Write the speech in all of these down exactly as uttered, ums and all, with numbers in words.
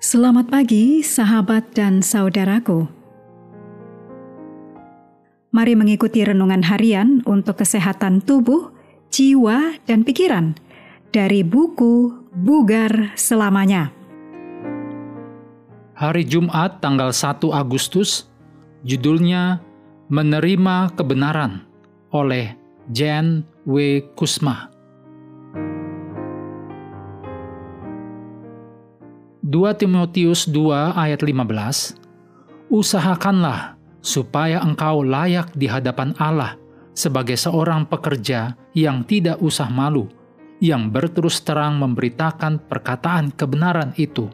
Selamat pagi, sahabat dan saudaraku. Mari mengikuti renungan harian untuk kesehatan tubuh, jiwa, dan pikiran dari buku Bugar Selamanya. Hari Jumat tanggal satu Agustus, judulnya Menerima Kebenaran oleh Jan W. Kusma. dua Timotius dua ayat lima belas, usahakanlah supaya engkau layak di hadapan Allah sebagai seorang pekerja yang tidak usah malu, yang berterus terang memberitakan perkataan kebenaran itu.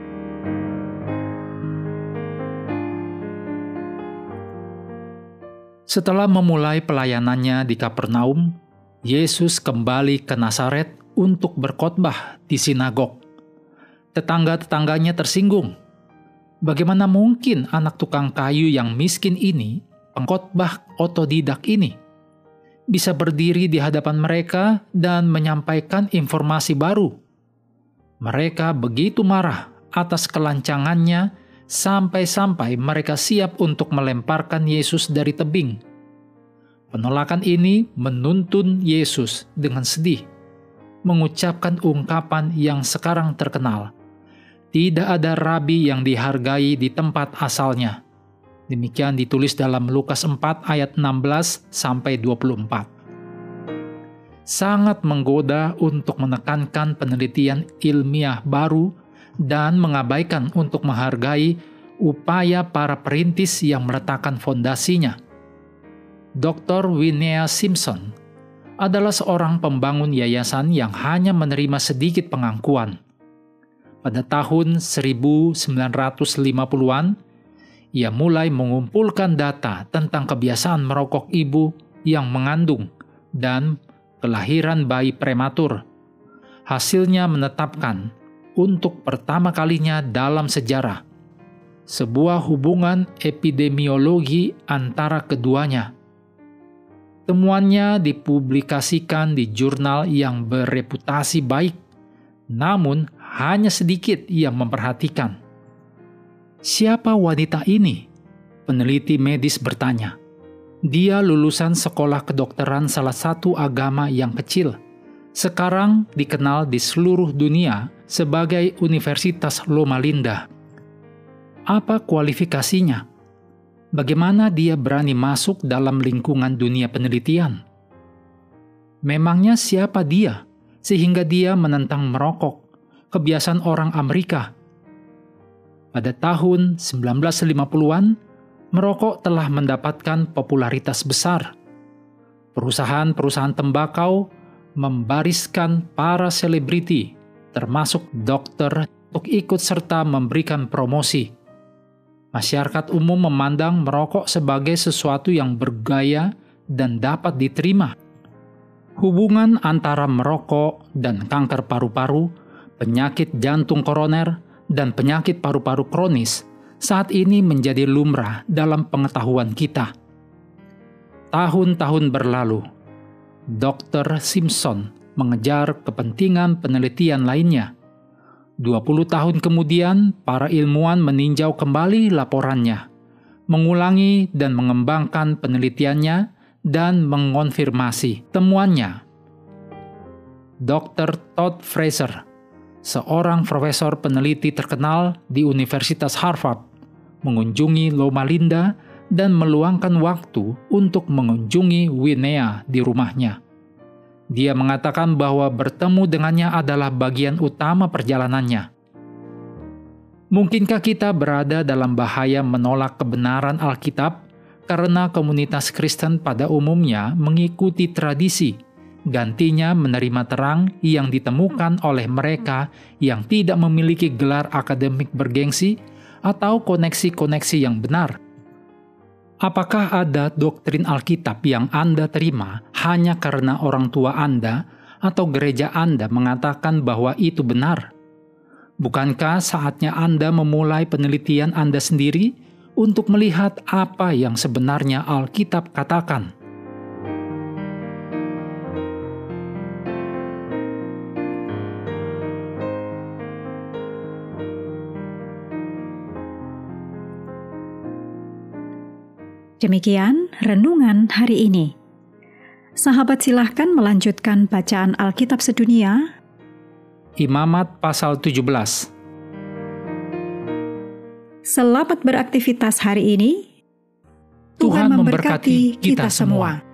Setelah memulai pelayanannya di Kapernaum, Yesus kembali ke Nazaret untuk berkhotbah di sinagog. Tetangga-tetangganya tersinggung. Bagaimana mungkin anak tukang kayu yang miskin ini, pengkhotbah otodidak ini, bisa berdiri di hadapan mereka dan menyampaikan informasi baru? Mereka begitu marah atas kelancangannya sampai-sampai mereka siap untuk melemparkan Yesus dari tebing. Penolakan ini menuntun Yesus dengan sedih, mengucapkan ungkapan yang sekarang terkenal. Tidak ada rabi yang dihargai di tempat asalnya. Demikian ditulis dalam Lukas empat ayat enam belas sampai dua puluh empat. Sangat menggoda untuk menekankan penelitian ilmiah baru dan mengabaikan untuk menghargai upaya para perintis yang meletakkan fondasinya. doktor Winnea Simpson adalah seorang pembangun yayasan yang hanya menerima sedikit pengakuan. Pada tahun seribu sembilan ratus lima puluhan, ia mulai mengumpulkan data tentang kebiasaan merokok ibu yang mengandung dan kelahiran bayi prematur. Hasilnya menetapkan untuk pertama kalinya dalam sejarah sebuah hubungan epidemiologi antara keduanya. Temuannya dipublikasikan di jurnal yang bereputasi baik, namun hanya sedikit yang memperhatikan. Siapa wanita ini? Peneliti medis bertanya. Dia lulusan sekolah kedokteran salah satu agama yang kecil. Sekarang dikenal di seluruh dunia sebagai Universitas Loma Linda. Apa kualifikasinya? Bagaimana dia berani masuk dalam lingkungan dunia penelitian? Memangnya siapa dia sehingga dia menentang merokok, kebiasaan orang Amerika? Pada tahun sembilan belas lima puluhan, merokok telah mendapatkan popularitas besar. Perusahaan-perusahaan tembakau membariskan para selebriti, termasuk dokter, untuk ikut serta memberikan promosi. Masyarakat umum memandang merokok sebagai sesuatu yang bergaya dan dapat diterima. Hubungan antara merokok dan kanker paru-paru, penyakit jantung koroner, dan penyakit paru-paru kronis saat ini menjadi lumrah dalam pengetahuan kita. Tahun-tahun berlalu, dokter Simpson mengejar kepentingan penelitian lainnya. dua puluh tahun kemudian, para ilmuwan meninjau kembali laporannya, mengulangi dan mengembangkan penelitiannya, dan mengonfirmasi temuannya. dokter Todd Fraser, seorang profesor peneliti terkenal di Universitas Harvard, mengunjungi Loma Linda dan meluangkan waktu untuk mengunjungi Winnea di rumahnya. Dia mengatakan bahwa bertemu dengannya adalah bagian utama perjalanannya. Mungkinkah kita berada dalam bahaya menolak kebenaran Alkitab karena komunitas Kristen pada umumnya mengikuti tradisi, gantinya menerima terang yang ditemukan oleh mereka yang tidak memiliki gelar akademik bergengsi atau koneksi-koneksi yang benar? Apakah ada doktrin Alkitab yang Anda terima hanya karena orang tua Anda atau gereja Anda mengatakan bahwa itu benar? Bukankah saatnya Anda memulai penelitian Anda sendiri untuk melihat apa yang sebenarnya Alkitab katakan? Demikian renungan hari ini. Sahabat silahkan melanjutkan bacaan Alkitab sedunia. Imamat pasal tujuh belas. Selamat beraktivitas hari ini. Tuhan memberkati kita semua.